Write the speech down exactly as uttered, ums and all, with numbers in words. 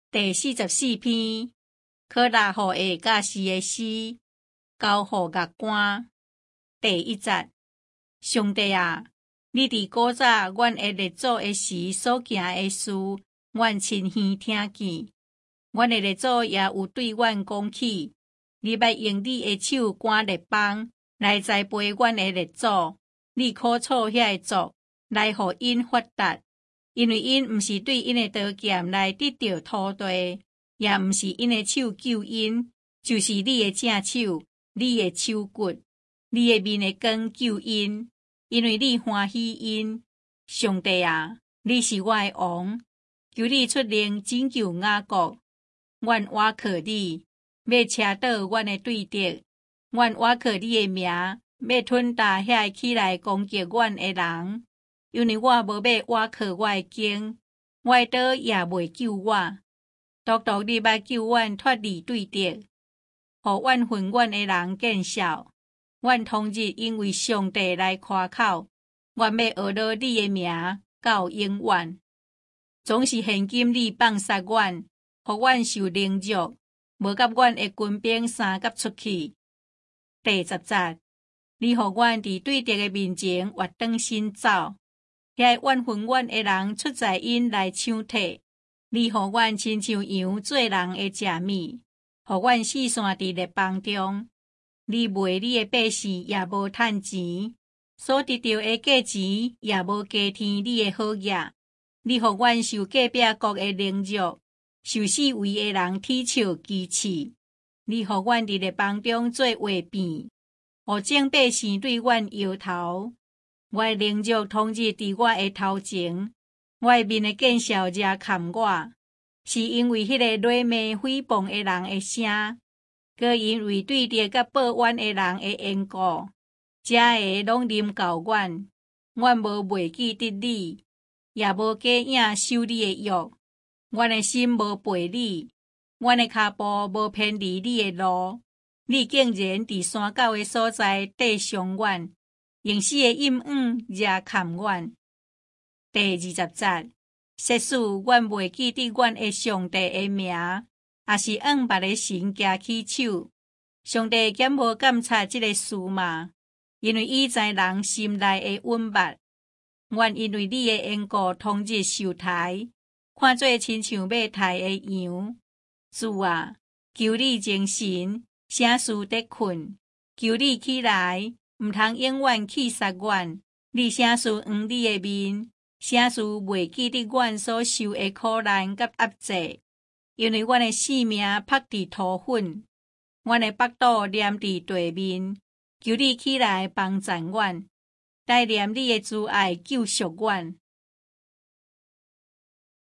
第四十四篇，可拉互下假诗的诗，交互月官。第一节，上帝啊，你伫古早阮的列祖的时所行的事，阮亲耳听见。阮的列祖也有对阮讲起，你要用你的手赶列邦来栽培阮的列祖，你苦楚遐个族来互因发达。因为因毋是对因的刀剑来得到土地，也毋是因的手救因，就是你的正手，你的手骨，你的面的光救因，因为你欢喜因。上帝啊，你是我的王，求你出令拯救雅各。阮倚靠你，要车倒阮的对敌，阮倚靠你的名，要吞踏遐起来攻击阮的人。因为我无要倚靠我的经，我的刀也袂救我。独独你捌救阮脱离对敌，互怨恨阮的人见笑。阮通日因为上帝来夸口，阮要学了你的名到永远。总是现今你放杀阮，互阮受凌辱，无甲阮的军兵三甲出去。第十节，你互阮伫对敌的面前活转身走。遐怨恨阮的人出在因来抢摕，你互阮亲像羊做人的食物，互阮四散伫列邦中。你卖你的百姓也无趁钱，所得到的价钱也无加添你的好业。你互阮受隔壁国的凌辱，受四围的人踢笑讥刺。你互阮伫列邦中做话柄，互众百姓对阮摇头。我的凌辱通日伫我的头前，我的面的见笑也看我，是因为迄个裸骂诽谤的人的声，搁因为对敌甲报怨的人的缘故，这个拢临到阮。阮无袂记得你，也无假影守你的约。阮的心无背你，阮的骹步无偏离你的路。你竟然伫山沟的所在缀上阮。用死的阴暗也看阮。第二十节，设使阮袂记得阮的上帝的名，也是按别个神举起手。上帝减无监察这个事嘛？因为伊知人心内的隐密。阮因为你的缘故，通日受抬，看做亲像要抬的羊。主啊，求你精神，啥事得困？求你起来。毋通永远气杀阮，你啥事黄你的面，啥事袂记得阮所受的苦难甲压制，因为阮的性命拍伫土粉，阮的腹肚黏伫地面，求你起来帮助阮，带念你的慈爱救赎阮。